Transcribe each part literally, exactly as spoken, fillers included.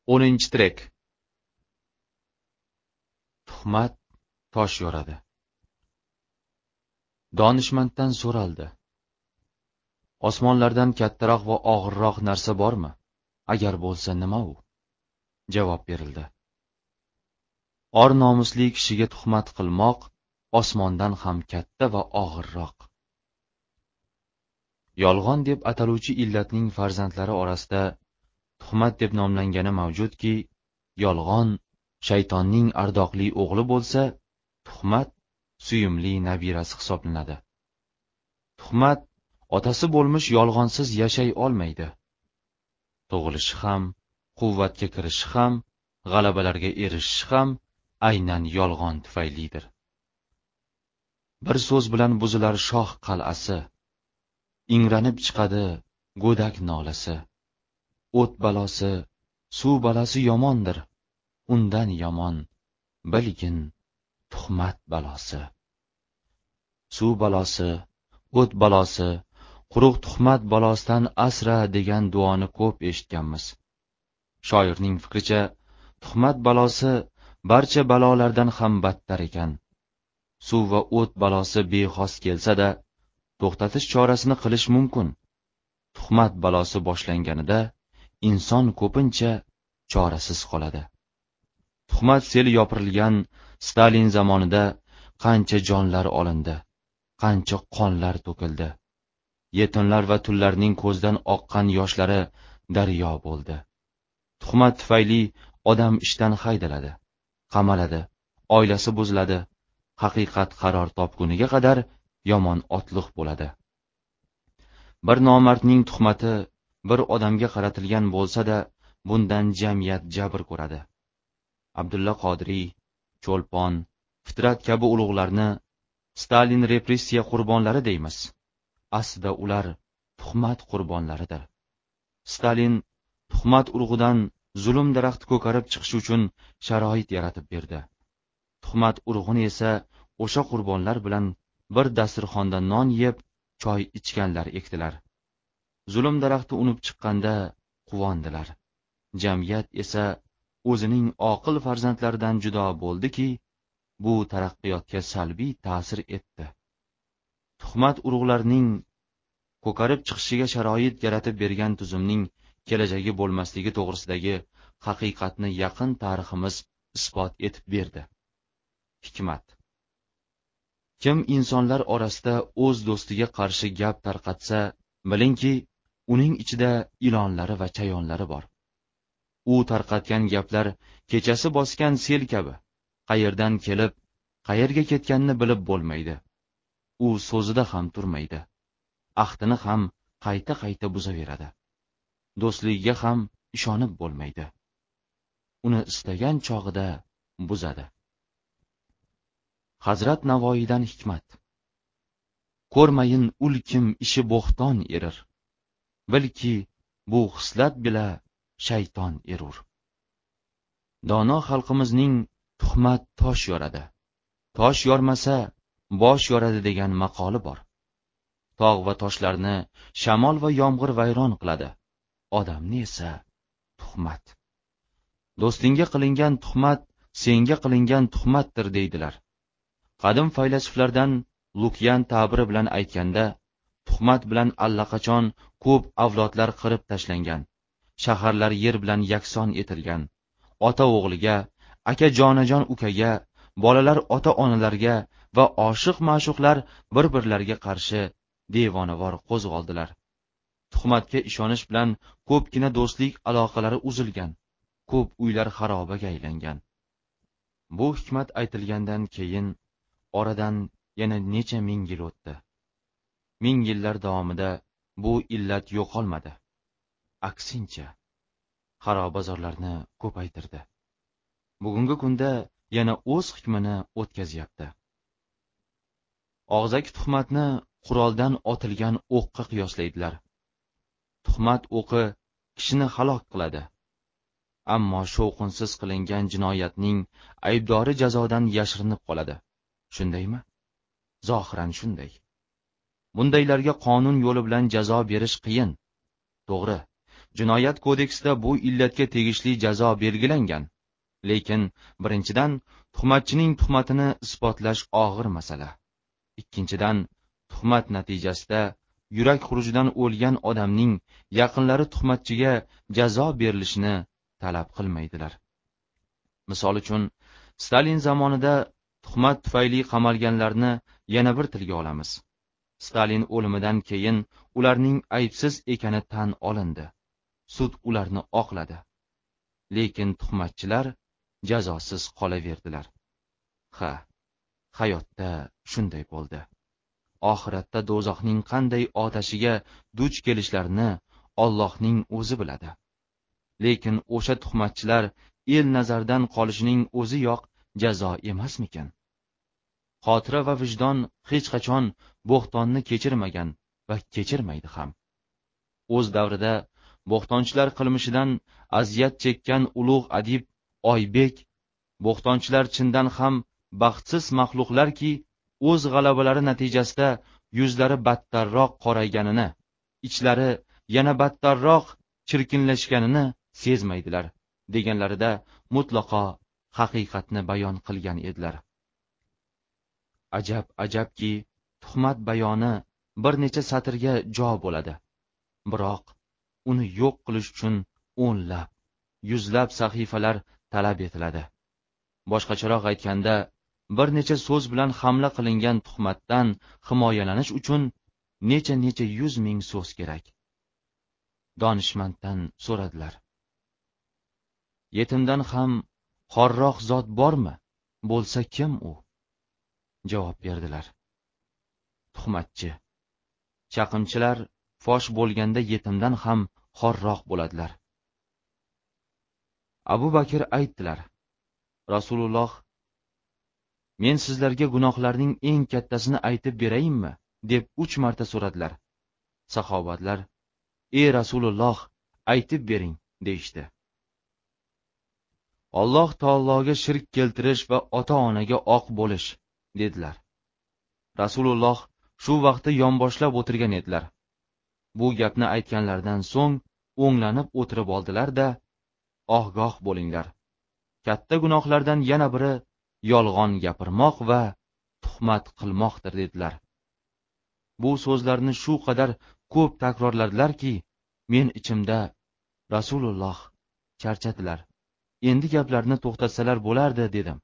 o'ninchi trek. Tuhmat tosh yoradi. Donishmanddan so'raldi: osmonlardan kattaroq va og'irroq narsa bormi? Agar bo'lsa nima u? Javob berildi: or nomusli kishiga tuhmat qilmoq osmondan ham katta va og'irroq. Yolg'on deb ataluvchi illatning farzandlari orasida tuhmat deb nomlangani mavjudki, yolg'on shaytonning ardoqli o'g'li bo'lsa, tuhmat suyumli nabirasi hisoblanadi. Tuhmat otasi bo'lmish yolg'onsiz yashay olmaydi. Tug'ilishi ham, quvvatga kirishi ham, g'alabalarga erishishi ham aynan yolg'on tufaylidir. Bir so'z bilan buzilar shoh qal'asi, ingranib chiqadi go'dak nolasi. O't balosi, suv balosi yomondir, undan yomon bilgin tuhmat balosi. Suv balosi, o't balosi, quruq tuhmat balosidan asra degan duoni ko'p eshitganmiz. Shoirning fikricha, tuhmat balosi barcha balolardan ham battar ekan. Suv va o't balosi bexos kelsa-da, to'xtatish chorasini qilish mumkin. Tuhmat balosi boshlanganida inson ko'pincha chorasiz qoladi. Tuhmat seli yopirilgan Stalin zamonida qancha jonlar olindi, qancha qonlar to'kildi. Yetimlar va tullarning ko'zdan oqqan yoshlari daryo bo'ldi. Tuhmat tufayli odam ishdan haydaladi, qamaladi, oilasi buziladi, haqiqat qaror topguniga qadar yomon otliq bo'ladi. Bir nomardning tuhmati bir odamga qaratilgan bo'lsa-da, bundan jamiyat jabr ko'radi. Abdulla Qodiriy, Cho'lpon, Fitrat kabi ulug'larni Stalin repressiya qurbonlari deymiz. Aslida ular tuhmat qurbonlaridir. Stalin tuhmat urug'idan zulm daraxti ko'karib chiqishi uchun sharoit yaratib berdi. Tuhmat urug'ini esa o'sha qurbonlar bilan bir dasturxonda non yeb, choy ichganlar ekdilar. Zulm daraxti unib chiqqanda quvondilar. Jamiyat esa o'zining oqil farzandlaridan judo bo'ldiki, bu taraqqiyotga salbiy ta'sir etdi. Tuhmat urug'larning ko'karib chiqishiga sharoit yaratib bergan tuzumning kelajagi bo'lmasligi to'g'risidagi haqiqatni yaqin tariximiz isbot etib berdi. Hikmat: kim insonlar orasida o'z do'stiga qarshi gap tarqatsa, bilingki, uning ichida ilonlari va chayonlari bor. U tarqatgan gaplar kechasi bosgan sel kabi, qayerdan kelib, qayerga ketganini bilib bo'lmaydi. U so'zida ham turmaydi. Ahdini ham qayta-qayta buzaveradi. Do'stligiga ham ishonib bo'lmaydi. Uni istagan chog'ida buzadi. Hazrat Navoiydan hikmat: ko'rmayin ul kim ishi bo'xton erir, bilki bu xislat bila shayton erur. Dono xalqimizning tuhmat tosh yoradi, tosh yormasa bosh yoradi degan maqoli bor. Tog' va toshlarni shamol va yomg'ir vayron qiladi, odamni esa tuhmat. Do'stingga qilingan tuhmat senga qilingan tuhmatdir deydilar. Qadim faylasuflardan Lukyan ta'biri bilan aytganda, tuhmat bilan allaqachon ko'p avlodlar qirib tashlangan, shaharlar yer bilan yakson etilgan, ota o'g'liga, aka jonajon ukaga, bolalar ota-onalarga va oshiq ma'shuqlar bir-birlariga qarshi devonavor qo'zg'oldilar. Tuhmatga ishonish bilan ko'pgina do'stlik aloqalari uzilgan, ko'p uylar xarobaga aylangan. Bu hikmat aytilgandan keyin oradan yana necha ming yil o'tdi. Ming yillar davomida bu illat yo'qolmadi. Aksincha, xarobazorlarni ko'paytirdi. Bugungi kunda yana o'z hukmini o'tkazyapti. Og'zaki tuhmatni quroldan otilgan o'qqa qiyoslaydilar. Tuhmat o'qi kishini halok qiladi. Ammo shovqinsiz qilingan jinoyatning aybdori jazodan yashirinib qoladi. Shundaymi? Zohiran shunday. Bundaylarga qonun yo'li bilan jazo berish qiyin. To'g'ri, Jinoyat kodeksida bu illatga tegishli jazo belgilangan, lekin birinchidan tuhmatchining tuhmatini isbotlash og'ir masala. Ikkinchidan, tuhmat natijasida yurak xurujidan o'lgan odamning yaqinlari tuhmatchiga jazo berilishini talab qilmaydilar. Misol uchun, Stalin zamonida tuhmat tufayli qamalganlarni yana bir tilga olamiz. Stalin o'limidan keyin ularning aybsiz ekani tan olindi. Sud ularni oqladi. Lekin tuhmatchilar jazosiz qolaverdilar. Ha, hayotda shunday bo'ldi. Oxiratda do'zaxning qanday otashiga duch kelishlarini Allohning o'zi biladi. Lekin o'sha tuhmatchilar el nazardan qolishining o'zi yoq jazo emasmikan? Xotira va vijdon hech qachon bo'xtonni kechirmagan va kechirmaydi ham. O'z davrida bo'xtonchilar qilmishidan aziyat chekkan ulug' adib Oybek, bo'xtonchilar chindan ham baxtsiz maxluqlarki, o'z g'alabalari natijasida yuzlari battarroq qorayganini, ichlari yana battarroq chirkinlashganini sezmaydilar, deganlarida mutlaqo haqiqatni bayon qilgan edilar. Ajab, ajabki, tuhmat bayoni bir necha satrga jo bo'ladi. Biroq uni yo'q qilish uchun o'nlab, yuzlab sahifalar talab etiladi. Boshqacharoq aytganda, bir necha so'z bilan hamla qilingan tuhmatdan himoyalanish uchun necha-necha yuz ming so'z kerak. Donishmanddan so'radilar: yetimdan ham xorroq zot bormi? Bo'lsa kim u? Javob berdilar: tuhmatchi. Chaqimchilar fosh bo'lganda yetimdan ham xorroq bo'ladilar. Abu Bakr aytdilar: Rasululloh, men sizlarga gunohlarning eng kattasini aytib berayinmi? Deb uch marta so'radilar. Sahobatlar: ey Rasululloh, aytib bering, deyishdi. Alloh taologa shirk keltirish va ota-onaga oq bo'lish, dedilar. Rasululloh shu vaqtda yonboshlab o'tirgan edilar. Bu gapni aytganlardan so'ng o'nglanib o'tirib oldilar-da: ogoh bo'linglar. Katta gunohlardan yana biri yolg'on gapirmoq va tuhmat qilmoqdir, dedilar. Bu so'zlarni shu qadar ko'p takrorladilarki, men ichimda Rasululloh charchadilar. Endi gaplarni to'xtatsalar bo'lardi, dedim.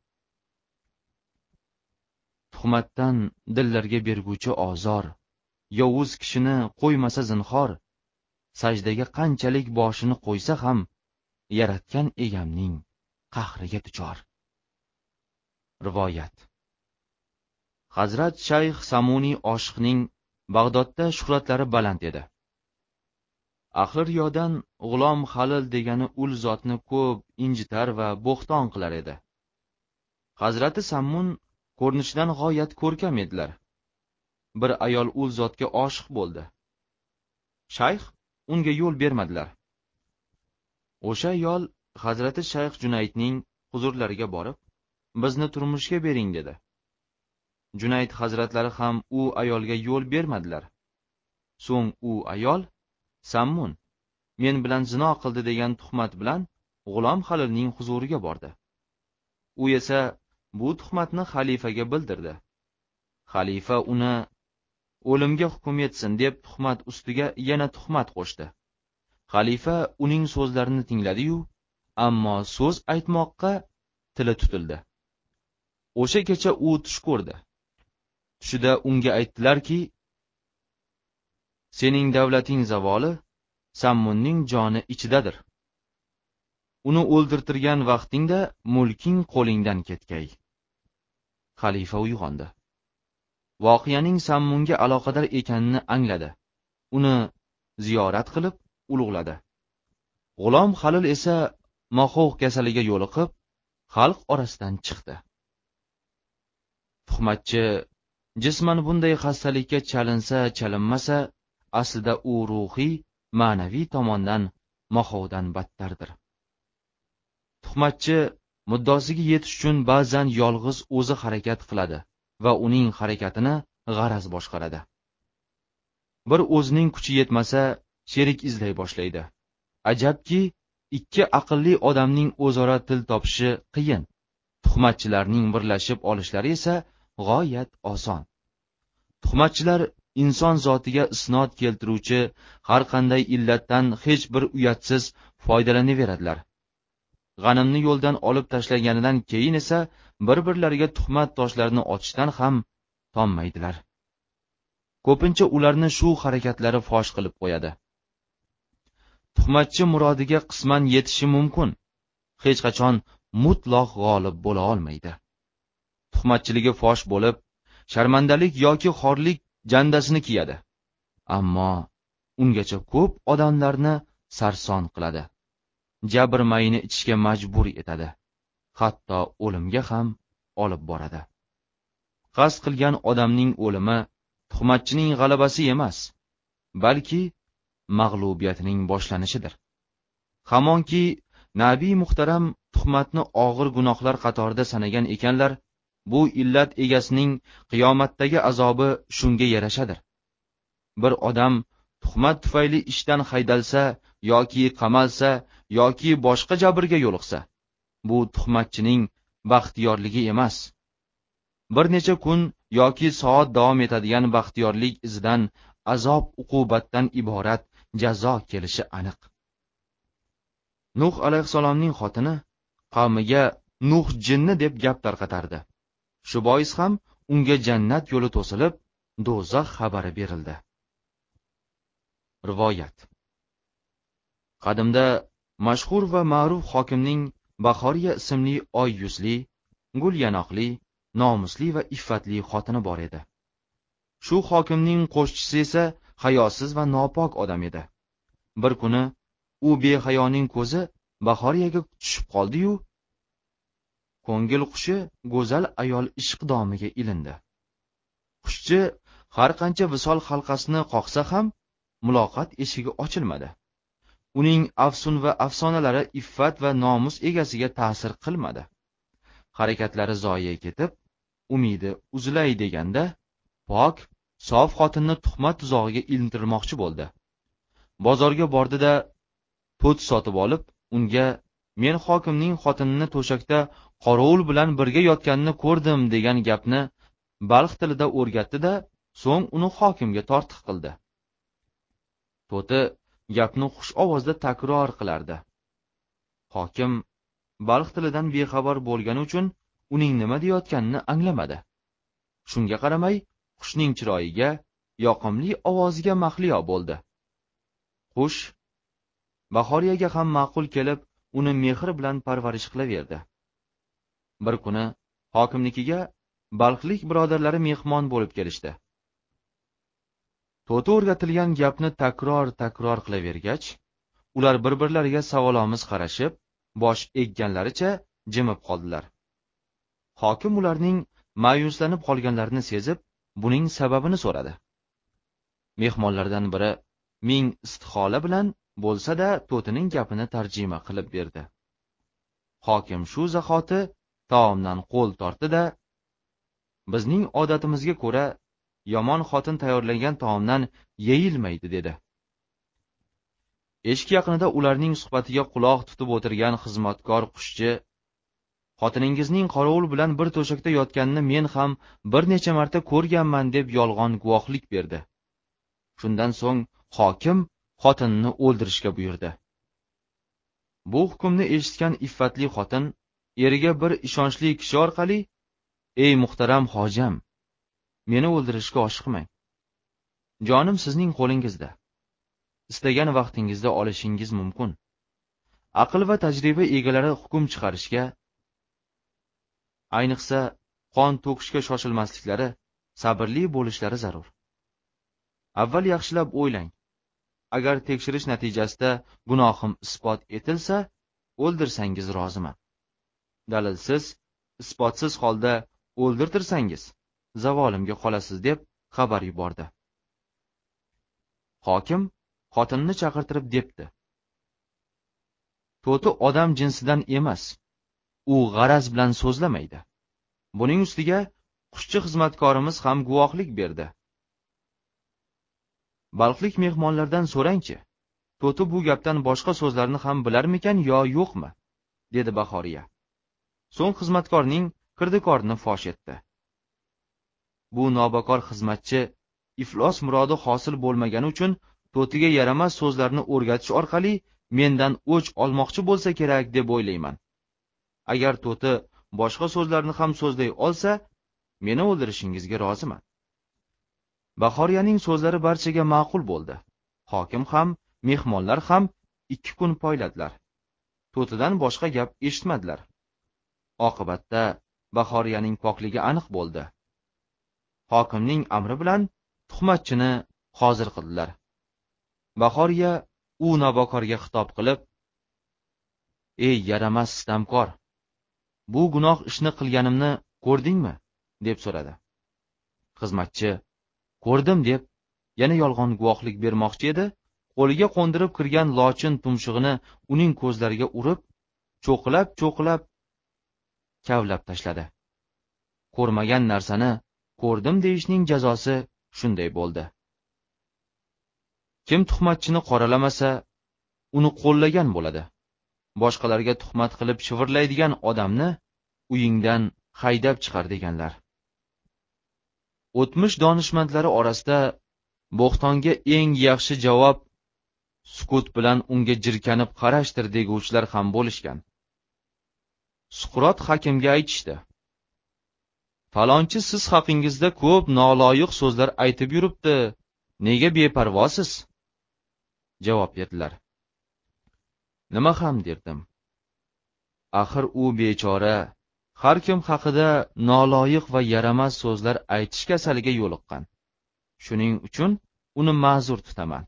Tuhmatdan dillarga berguvchi ozor, yovuz kishini qo'ymasa zinhor, sajdaga qanchalik boshini qo'ysa ham yaratgan egamning qahriga duchor. Rivoyat. Hazrat Shayx Samuni oshiqning Bag'dodda shuhratlari baland edi. Ahli riyodan G'ulom Halil degani ul zotni ko'p injitar va bo'xton qilar edi. Hazrati Sammun ko'rinishidan g'oyat ko'rkam edilar. Bir ayol ul zotga oshiq bo'ldi. Shayx unga yo'l bermadilar. O'sha ayol Hazrati Shayx Junaydning huzurlariga borib, bizni turmushga bering dedi. Junayd hazratlari ham u ayolga yo'l bermadilar. So'ng u ayol Sammun men bilan zino qildi degan tuhmat bilan G'ulom Halilning huzuriga bordi. U esa bu tuhmatni xalifaga bildirdi. Xalifa uni o'limga hukm etsin deb tuhmat ustiga yana tuhmat qo'shdi. Xalifa uning so'zlarini tingladi-yu, ammo so'z aytmoqqa tili tutildi. O'sha kecha u tush ko'rdi. Tushida unga aytdilarki, sening davlating zavoli Sammunning joni ichidadir. Uni o'ldirtirgan vaqtingda mulking qo'lingdan ketgay. Xalifa uyg'ondi. Voqeaning Sammunga aloqador ekanini angladi. Uni ziyorat qilib ulug'ladi. G'ulom Halil esa moxov kasaliga yo'liqib, xalq orasidan chiqdi. Tuhmatchi jisman bunday xastalikka chalinsa, chalinmasa, aslida u ruhiy, ma'naviy tomondan moxovdan battardir. Tuhmatchi muddosiga yetish uchun ba'zan yolg'iz o'zi harakat qiladi va uning harakatini g'araz boshqaradi. Bir o'zining kuchi yetmasa, sherik izlay boshlaydi. Ajabki, ikki aqlli odamning o'zaro til topishi qiyin. Tuhmatchilarning birlashib olishlari esa g'oyat oson. Tuhmatchilar inson zotiga isnod keltiruvchi har qanday illatdan hech bir uyatsiz foydalanaveradilar. G'animni yo'ldan olib tashlaganidan keyin esa bir-birlariga tuhmat toshlarini otishdan ham tonmaydilar. Ko'pincha ularni shu harakatlari fosh qilib qo'yadi. Tuhmatchi murodiga qisman yetishi mumkin, hech qachon mutlaq g'olib bo'la olmaydi. Tuhmatchiligi fosh bo'lib, sharmandalik yoki xorlik jandasini kiyadi. Ammo ungacha ko'p odamlarni sarson qiladi. Jabr mayini ichishga majbur etadi. Hatto o'limga ham olib boradi. Qasd qilgan odamning o'limi tuhmatchining g'alabasi emas, balki mag'lubiyatining boshlanishidir. Hamonki Nabiy muhtaram tuhmatni og'ir gunohlar qatorida sanagan ekanlar, bu illat egasining qiyomatdagi azobi shunga yarashadir. Bir odam tuhmat tufayli ishdan haydalsa yoki qamalsa yoki boshqa jabrga yo'liqsa, bu tuhmatchining baxtiyorligi emas. Bir necha kun yoki soat davom etadigan baxtiyorlik izidan azob uqubatdan iborat jazo kelishi aniq. Nuh alayhissalomning xotini qavmiga Nuh jinni deb gap tarqatardi. Shu bois ham unga jannat yo'li to'silib, do'zax xabari berildi. Rivoyat. Qadimda mashhur va ma'ruf hokimning Bahoriya ismli oy yuzli, gul yanoqli, nomusli va iffatli xotini bor edi. Shu hokimning qo'shchisi esa hayosiz va nopok odam edi. Bir kuni u behayoning ko'zi Bahoriyaga tushib qoldi-yu, ko'ngil qushi go'zal ayol ishqdomiga ilindi. Qushchi har qancha visol halqasini qoqsa ham muloqot eshigi ochilmadi. Uning afsun va afsonalari iffat va nomus egasiga ta'sir qilmadi. Harakatlari zoye ketib, umidi uzilay deganda, pok, sof xotinni tuhmat tuzog'iga ilintirmoqchi bo'ldi. Bozorga bordi-da, to't sotib olib, unga "Men hokimning xotinini to'shakda qorovul bilan birga yotganini ko'rdim" degan gapni balx tilida o'rgatdi-da, so'ng uni hokimga tortiq qildi. To'ti gapni xush ovozda takror qilardi. Hokim balx tilidan bexabar bo'lgani uchun uning nima deyotganini anglamadi. Shunga qaramay, qushning chiroyiga, yoqimli ovoziga mahliyo bo'ldi. Qush Bahoriyaga ham ma'qul kelib, uni mehr bilan parvarish qilaverdi. Bir kuni hokimnikiga balxlik birodarlari mehmon bo'lib kelishdi. To'ti o'rgatilgan gapni takror-takror qilavergach, ular bir-birlariga savolomiz qarashib, bosh egganlaricha jimib qoldilar. Hokim ularning ma'yuslanib qolganlarini sezib, buning sababini so'radi. Mehmonlardan biri ming istihola bilan bo'lsa-da to'tining gapini tarjima qilib berdi. Hokim shu zahoti taomdan qo'l tortdi-da, "Bizning odatimizga ko'ra yomon xotin tayyorlangan taomdan yeyilmaydi" dedi. Eshik yaqinida ularning suhbatiga quloq tutib o'tirgan xizmatkor qushchi, "Xotiningizning qorovul bilan bir to'shakda yotganini men ham bir necha marta ko'rganman" deb yolg'on guvohlik berdi. Shundan so'ng hokim xotinini o'ldirishga buyurdi. Bu hukmni eshitgan iffatli xotin eriga bir ishonchli kishi orqali: "Ey muhtaram hojam, meni o'ldirishga oshiqmang. Jonim sizning qo'lingizda. Istagan vaqtingizda olishingiz mumkin. Aql va tajriba egalari hukm chiqarishga, ayniqsa qon to'kishga shoshilmasliklari, sabrli bo'lishlari zarur. Avval yaxshilab o'ylang. Agar tekshirish natijasida gunohim isbot etilsa, o'ldirsangiz roziman. Dalilsiz, isbotsiz holda o'ldirtirsangiz, zavolimga qolasiz" deb xabar yubordi. Hokim xotinni chaqirtirib debdi: "To'ti odam jinsidan emas. U g'araz bilan so'zlamaydi. Buning ustiga qushchi xizmatkorimiz ham guvohlik berdi. Balxlik mehmonlardan so'rangchi, to'ti bu gapdan boshqa so'zlarni ham bilarmikan yo yo'qmi? Dedi Bahoriya. So'ng xizmatkorning kirdikorini fosh etdi. Bu nobakor xizmatchi iflos murodi hosil bo'lmagani uchun to'tiga yaramas so'zlarni o'rgatish orqali mendan o'ch olmoqchi bo'lsa kerak deb o'ylayman. Agar to'ti boshqa so'zlarni ham so'zlay olsa, meni o'ldirishingizga roziman. Bahoriyaning so'zlari barchaga ma'qul bo'ldi. Hokim ham, mehmonlar ham ikki kun poyladilar. To'tidan boshqa gap eshitmadilar. Oqibatda Bahoriyaning pokligi aniq bo'ldi. Hokimning amri bilan tuhmatchini hozir qildilar. Bahoriya u nobakorga xitob qilib: "Ey yaramas sitamkor, bu gunoh ishni qilganimni ko'rdingmi?" deb so'radi. Xizmatchi "Ko'rdim" deb yana yolg'on guvohlik bermoqchi edi. Qo'liga qo'ndirib kirgan lochin tumshug'ini uning ko'zlariga urib, cho'qilab-cho'qilab kavlab tashladi. Ko'rmagan narsani ko'rdim deyishning jazosi shunday bo'ldi. Kim tuhmatchini qoralamasa, uni qo'llagan bo'ladi. Boshqalarga tuhmat qilib shivirlaydigan odamni uyingdan haydab chiqar deganlar. O'tmish donishmandlari orasida bo'xtonga eng yaxshi javob sukut bilan unga jirkanib qarashdir deguvchilar ham bo'lishgan. Suqrot hakimga aytishdi: "Falonchi siz haqingizda ko'p noloyiq so'zlar aytib yuribdi, nega beparvosiz?" Javob berdilar. Nima ham derdim. Axir u bechora har kim haqida noloyiq va yaramas so'zlar aytish kasaliga yo'liqqan. Shuning uchun uni ma'zur tutaman.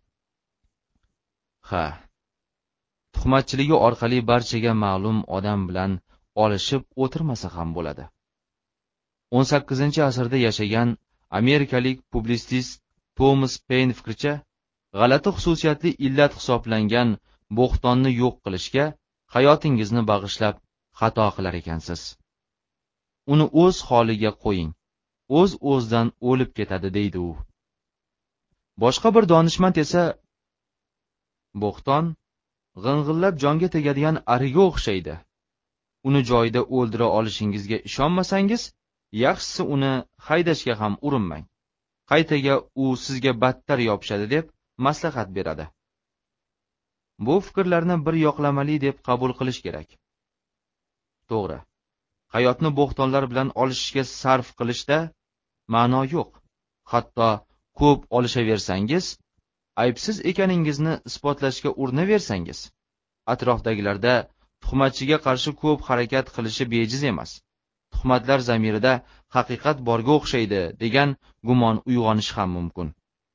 Ha, tuhmatchiligi orqali barchaga ma'lum odam bilan olishib o'tirmasa ham bo'ladi. o'n sakkizinchi asrda yashagan amerikalik publitsist Thomas Paine fikricha, g'alati xususiyatli illat hisoblangan bo'xtonni yo'q qilishga hayotingizni bag'ishlab xato qilar ekansiz. Uni o'z holiga qo'ying, o'z-o'zidan o'lib ketadi deydi u. Boshqa bir donishmand esa bo'xton g'ing'illab jonga tegadigan ariga o'xshaydi. Uni joyida o'ldira olishingizga ishonmasangiz, yaxshisi uni haydashga ham urinmang. Qaytaga u sizga battar yopishadi deb maslahat beradi. Bu fikrlarni bir yoqlamali deb qabul qilish kerak. To'g'ri, hayotni bo'xtonlar bilan olishishga sarf qilishda ma'no yo'q. Hatto ko'p olishaversangiz, aybsiz ekaningizni isbotlashga urinaversangiz, atrofdagilarda tuhmatchiga qarshi ko'p harakat qilishi bejiz emas. Tuhmatlar zamirida haqiqat borga o'xshaydi degan gumon uyg'onishi ham mumkin.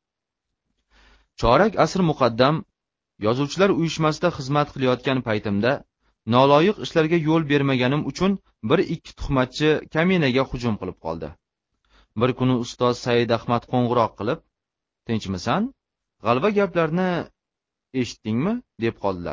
Chorak asr muqaddam yozuvchilar uyushmasida xizmat qilayotgan paytimda noloyiq ishlarga yo'l bermaganim uchun bir ikki tuhmatchi kaminaga hujum qilib qoldi. Bir kuni ustoz Said Ahmad qo'ng'iroq qilib, "Tinchmisan? G'alva gaplarni eshitdingmi?" deb qoldilar.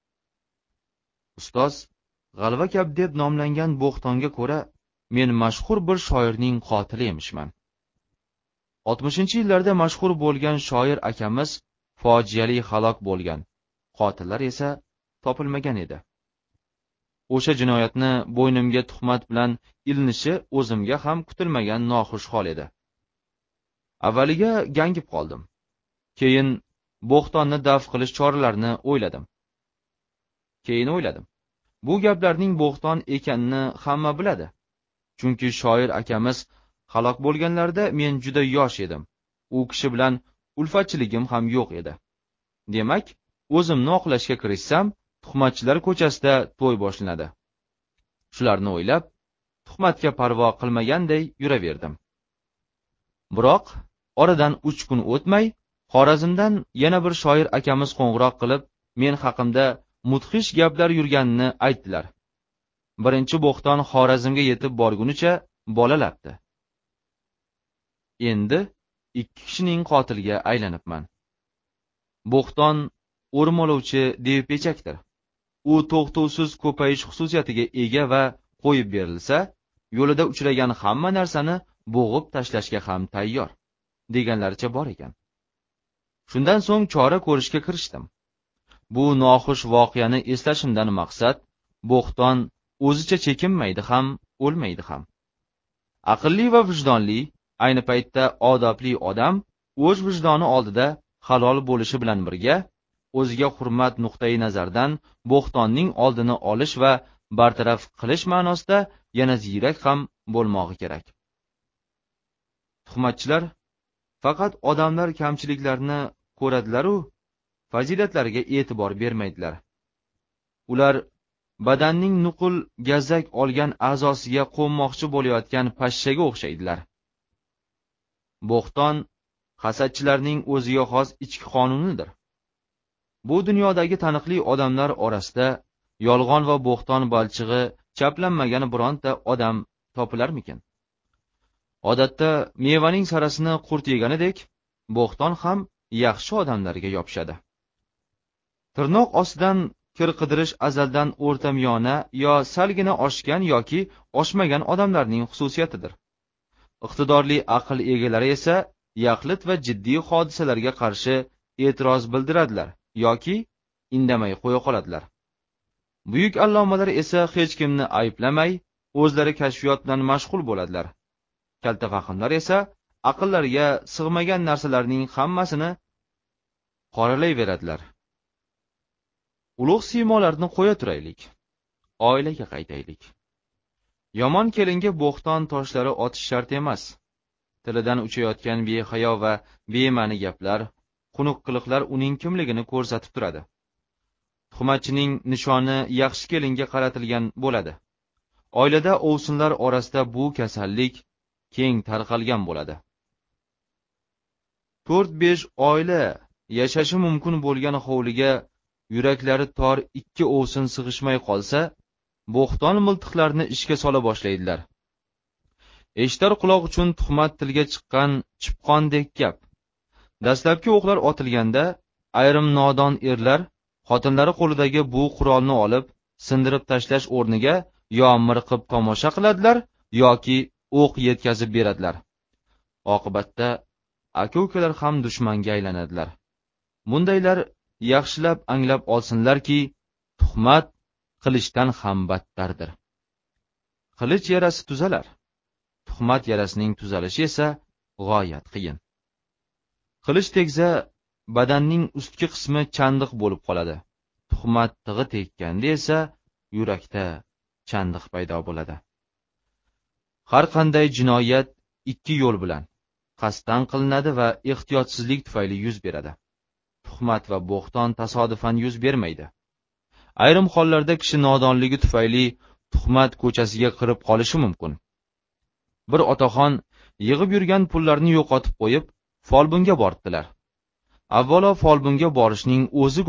Ustoz g'alva gap deb nomlangan bo'xtonga ko'ra men mashhur bir shoirning qotili emishman. oltmishinchi yillarda mashhur bo'lgan shoir akamiz fojiali halok bo'lgan. Qotillar esa topilmagan edi. O'sha jinoyatni bo'ynimga tuhmat bilan ilinishi o'zimga ham kutilmagan noxush hol edi. Avvaliga gangib qoldim. Keyin bo'xtonni daf qilish choralarini o'yladim. Keyin o'yladim. Bu gaplarning bo'xton ekanini hamma biladi. Chunki shoir akamiz halok bo'lganlarda men juda yosh edim. U kishi bilan ulfatchiligim ham yo'q edi. Demak, o'zimni oqlashga kirishsam, tuhmatchilar ko'chasida to'y boshlanadi. Shularni o'ylab, tuhmatga parvo qilmaganday yuraverdim. Biroq oradan uch kun o'tmay, Xorazmdan yana bir shoir akamiz qo'ng'iroq qilib, men haqimda mudhish gaplar yurganini aytdilar. Birinchi bo'xton Xorazmga yetib borgunicha bolalabdi. Endi ikki kishining qotilga aylanibman. Bo'xton o'rmolovchi devpechakdir. U to'xtovsiz ko'payish xususiyatiga ega va qo'yib berilsa, yo'lida uchragan hamma narsani bo'g'ib tashlashga ham tayyor, deganlaricha bor ekan. Shundan so'ng chora ko'rishga kirishdim. Bu noxush voqeani eslashimdan maqsad, bo'xton o'zicha chekinmaydi ham, o'lmaydi ham. Aqlli va vijdonli, ayni paytda odobli odam o'z vijdoni oldida halol bo'lishi bilan birga, o'ziga hurmat nuqtai nazaridan bo'xtonning oldini olish va bartaraf qilish ma'nosida yana ziyrak ham bo'lmog'i kerak. Tuhmatchilar faqat odamlar kamchiliklarini ko'radilar-u, fazilatlariga e'tibor bermaydilar. Ular badanning nuqul gazak olgan a'zosiga qo'nmoqchi bo'layotgan pashshaga o'xshaydilar. Bo'xton hasadchilarning o'ziga xos ichki qonunidir. Bu dunyodagi taniqli odamlar orasida yolg'on va bo'xton balchig'i chaplanmagan bironta odam topilarmikin? Odatda mevaning sarasini qurt yeganidek, bo'xton ham yaxshi odamlarga yopishadi. Tirnoq ostidan kir qidirish azaldan o'rtamiyona yo salgina oshgan yoki oshmagan odamlarning xususiyatidir. Iqtidorli aql egalari esa yaxlit va jiddiy hodisalarga qarshi e'tiroz bildiradilar yoki indamay qo'ya qoladilar. Buyuk allomalar esa hech kimni ayblamay, o'zlari kashfiyot bilan mashg'ul bo'ladilar. Kalta fahmlar esa aqllariga sig'magan narsalarning hammasini qoralayveradilar. Ulug' siymolarni qo'ya turaylik. Oilaga qaytaylik. Yomon kelinga bo'xton toshlari otish shart emas. Tilidan uchayotgan behayo va bema'ni gaplar, qunuq qiliqlar uning kimligini ko'rsatib turadi. Tuhmatchining nishoni yaxshi kelinga qaratilgan bo'ladi. Oilada ovsinlar orasida bu kasallik keng tarqalgan bo'ladi. to'rt besh oila yashashi mumkin bo'lgan hovliga yuraklari tor ikki ovsin sig'ishmay qolsa, bo'xton miltiqlarni ishga sola boshlaydilar. Eshtar quloq uchun tuhmat tilga chiqqan chipqondek gap. Dastlabki o'qlar otilganda, ayrim nodon erlar xotinlari qo'lidagi bu qurolni olib, sindirib tashlash o'rniga yo mirqib tomosha qiladilar yoki o'q yetkazib beradilar. Oqibatda aka-ukalar ham dushmanga aylanadilar. Bundaylar yaxshilab anglab olsinlarki, tuhmat qilichdan ham battardir. Qilich yarasi tuzalar. Tuhmat yarasining tuzalishi esa g'oyat qiyin. Qilich tegsa, badanning ustki qismi chandiq bo'lib qoladi. Tuhmat tig'i tekkanda esa yurakda chandiq paydo bo'ladi. Har qanday jinoyat ikki yo'l bilan qasddan qilinadi va ehtiyotsizlik tufayli yuz beradi. Tuhmat va bo'xton tasodifan yuz bermaydi. Ayrim hollarda kishi nodonligi tufayli tuhmat ko'chasiga kirib qolishi mumkin. Bir otaxon yig'ib yurgan pullarni yo'qotib qo'yib, folbinga bordilar. Avvalo folbinga borishning o'zi